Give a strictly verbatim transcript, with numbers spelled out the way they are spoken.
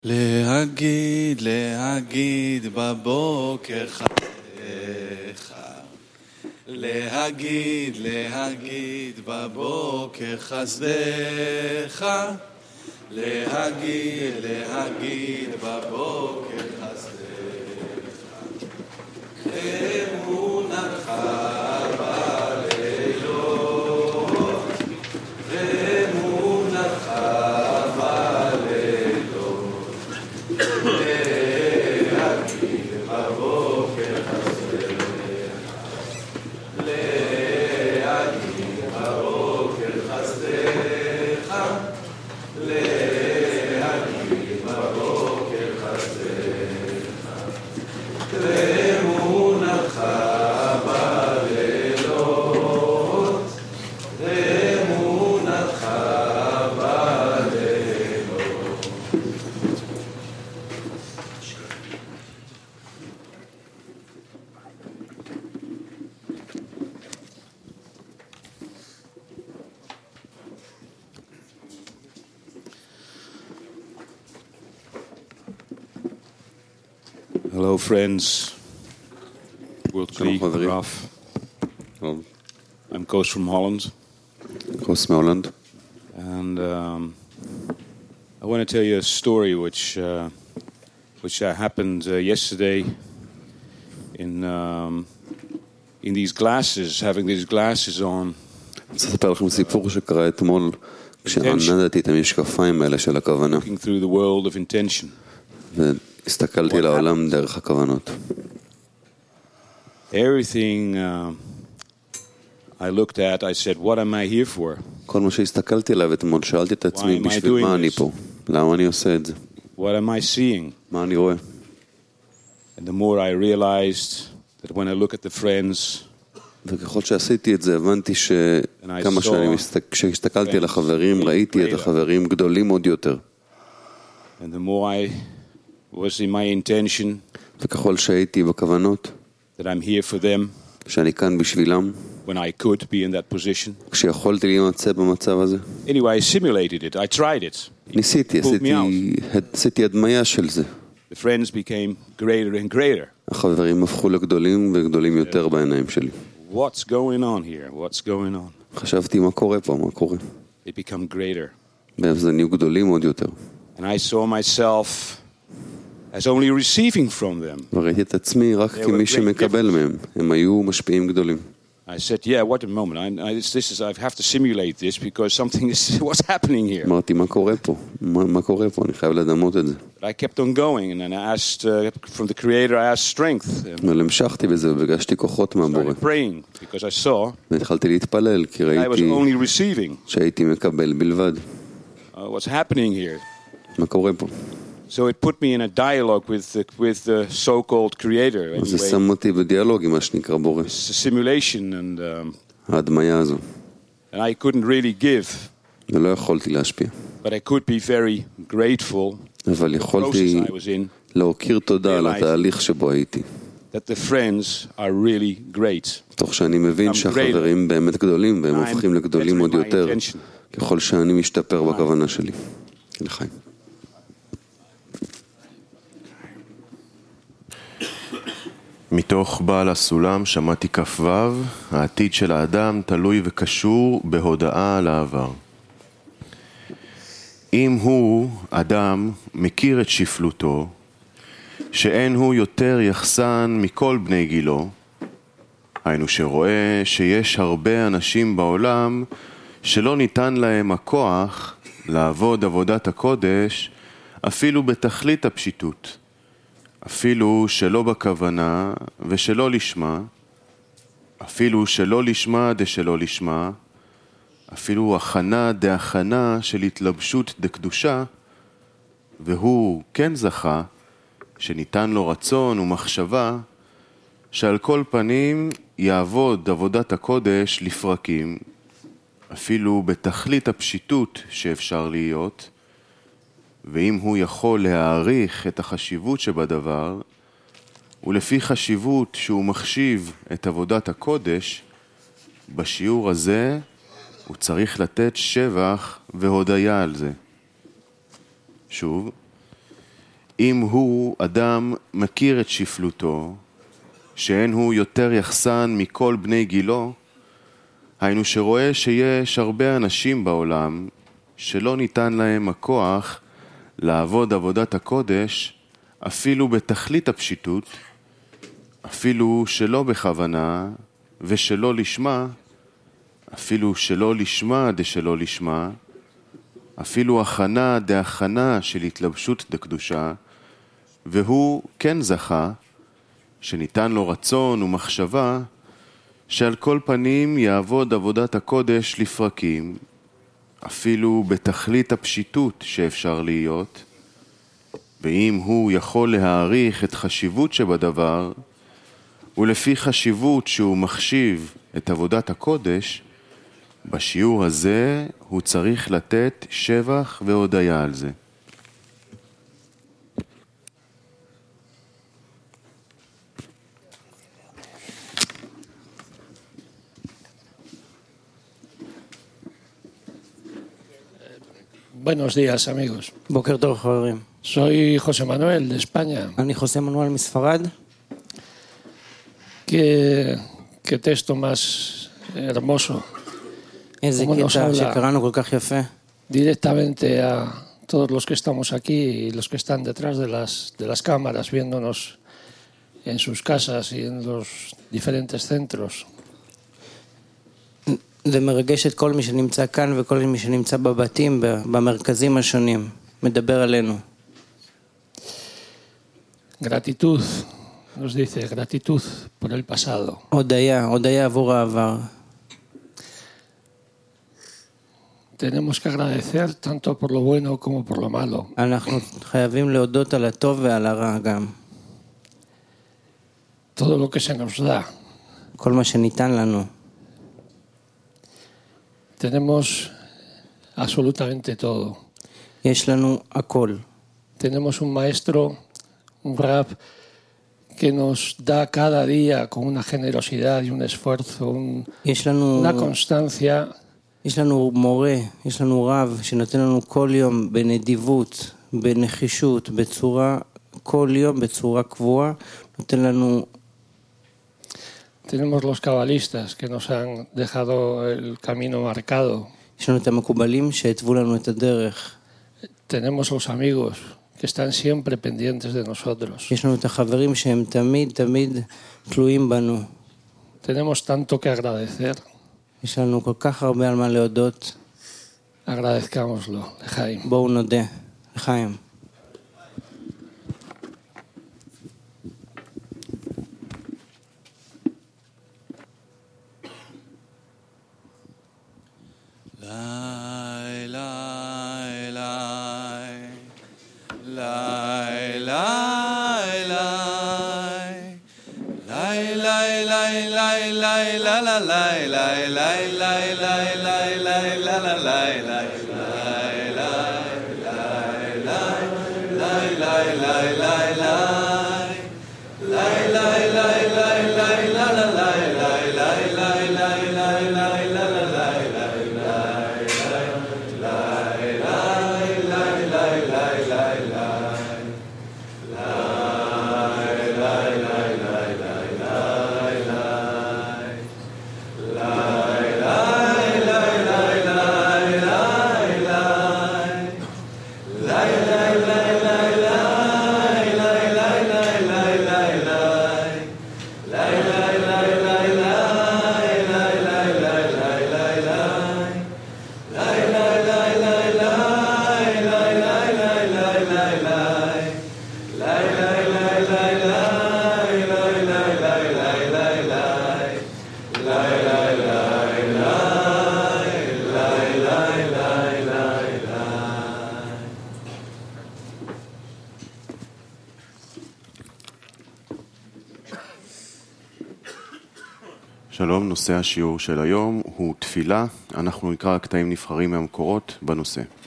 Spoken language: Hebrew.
להגיד, להגיד בבוקר חסדך, להגיד, להגיד בבוקר חסדך, להגיד, להגיד בבוקר חסדך, אמונתך בלילות, אמונתך Hello friends, World Three, Raf. I'm Koos from Holland. Koos from Holland. And um, I want to tell you a story which uh, which uh, happened uh, yesterday in um, in these glasses, having these glasses on. אני רוצה לספר לכם סיפור שקרה אתמול כשענדתי את המשקפיים האלה של הכוונה. Looking through the world of intention. הסתכלתי לעולם דרך הכוונות. Everything uh, I looked at, I said, what am I here for? כל מה שהסתכלתי עליו אתמול, שאלתי את עצמי, בשביל מה אני פה? למה אני עושה את זה? What am I seeing? מה אני רואה? And the more I realized that when I look at the friends, וככל שעשיתי את זה, הבנתי שכמה שאני מסתכל, כשהסתכלתי על החברים, ראיתי את החברים גדולים עוד יותר. And the more I was in my intention, וככל שהייתי בכוונות, that I'm here for them, שאני כאן בשבילם, when I could be in that position. כשיכולתי להימצא במצב הזה. Anyway, I simulated it. I tried it. ניסיתי, עשיתי הדמיה של זה. The friends became greater and greater. החברים הפכו לגדולים וגדולים יותר בעיניים שלי. What's going on here? What's going on? חשבתי מה קורה פה, מה קורה. They become greater. ואז נהיו גדולים עוד יותר. And I saw myself as only receiving from them. וראיתי את עצמי רק כמי שמקבל מהם. הם היו משפיעים גדולים. I said, yeah, what a moment. I, I, this is, I have to simulate this because something is what's happening here. אמרתי, מה קורה פה? מה, מה קורה פה? אני חייב לדמות את זה. But I kept on going, and then I asked uh, from the Creator, I asked strength. אבל המשכתי בזה ובגשתי כוחות מהבורא. Praying because I saw והתחלתי להתפלל, כי ראיתי שהייתי מקבל בלבד. Uh, what's happening here? מה קורה פה? So it put me in a dialogue with the, with the so-called creator. Anyway, זה שם אותי בדיאלוג עם מה שנקרא בורא. It's a simulation and um, ההדמיה הזו. and I couldn't really give. ולא יכולתי להשפיע. But I could be very grateful. אבל יכולתי להוקיר תודה על התהליך שבו הייתי. That the friends are really great. תוך שאני מבין שהחברים באמת גדולים והם הופכים לגדולים עוד יותר ככל שאני משתפר בכוונה שלי. לחיים. מתוך בעל הסולם שמעתי כ"ו, העתיד של האדם תלוי וקשור בהודעה על העבר. אם הוא, אדם, מכיר את שפלותו, שאין הוא יותר יחסן מכל בני גילו, היינו שרואה שיש הרבה אנשים בעולם שלא ניתן להם הכוח לעבוד עבודת הקודש אפילו בתכלית הפשיטות. אפילו שלא בכוונה ושלא לשמה, אפילו שלא לשמה דשלא לשמה, אפילו הכנה דהכנה של התלבשות דקדושה, והוא כן זכה שניתן לו רצון ומחשבה שעל כל פנים יעבוד עבודת הקודש לפרקים, אפילו בתכלית הפשיטות שאפשר להיות, ואם הוא יכול להעריך את החשיבות שבדבר, ולפי חשיבות שהוא מחשיב את עבודת הקודש, בשיעור הזה הוא צריך לתת שבח והודיה על זה. שוב, אם הוא אדם מכיר את שפלותו, שאין הוא יותר יחסן מכל בני גילו, היינו שרואה שיש הרבה אנשים בעולם שלא ניתן להם הכוח לעבוד עבודת הקודש אפילו בתכלית הפשיטות, אפילו שלא בכוונה ושלא לשמה, אפילו שלא לשמה דשלא לשמה, אפילו הכנה דהכנה של התלבשות דקדושה, והוא כן זכה שניתן לו רצון ומחשבה שעל כל פנים יעבוד עבודת הקודש לפרקים, אפילו בתכלית הפשיטות שאפשר להיות, ואם הוא יכול להעריך את חשיבות שבדבר, ולפי חשיבות שהוא מחשיב את עבודת הקודש, בשיעור הזה הוא צריך לתת שבח והודיה על זה. Buenos días, amigos. בוקר טוב, חברים. Soy José Manuel, de España. אני חוסה מנואל מספרד. ¿Qué, qué texto más hermoso? איזה קטע שקראנו כל כך יפה. Directamente a todos los que estamos aquí y los que están detrás de las, de las cámaras viéndonos en sus casas y en los diferentes centros. זה מרגש את כל מי שנמצא כאן וכל מי שנמצא בבתים, במרכזים השונים. מדבר עלינו. Gratitud, nos dice, gratitud por el pasado. הודיה, הודיה עבור העבר. Tenemos que agradecer tanto por lo bueno como por lo malo. אנחנו חייבים להודות על הטוב ועל הרע גם. Todo lo que se nos da. כל מה שניתן לנו. Tenemos absolutamente todo. יש לנו הכל. Tenemos un maestro, un rab, que nos da cada día con una generosidad y un esfuerzo, un, לנו, una constancia. יש לנו מורה, יש לנו רב שנותן לנו כל יום בנדיבות, בנחישות, בצורה, כל יום בצורה קבועה, נותן לנו... Tenemos los cabalistas que nos han dejado el camino marcado. יש לנו את המקובלים שהתוו לנו את הדרך. Tenemos los amigos que están siempre pendientes de nosotros. יש לנו את החברים שהם תמיד תמיד תלויים בנו. Tenemos tanto que agradecer. יש לנו כל כך הרבה על מה להודות. Agradezcámoslo, לחיים. בואו נודה, לחיים. שלום, נושא השיעור של היום הוא תפילה. אנחנו נקרא קטעים נבחרים מהמקורות בנושא.